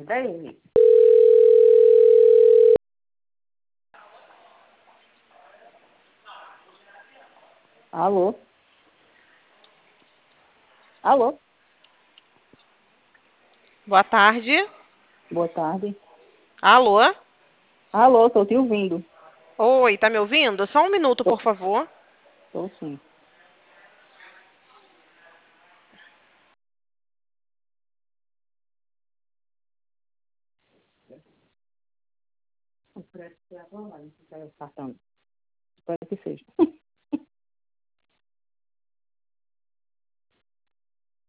10. Alô? Alô? Boa tarde. Boa tarde. Alô? Alô, tô te ouvindo. Oi, tá me ouvindo? Só um minuto, por favor. Tô sim. Espero que seja.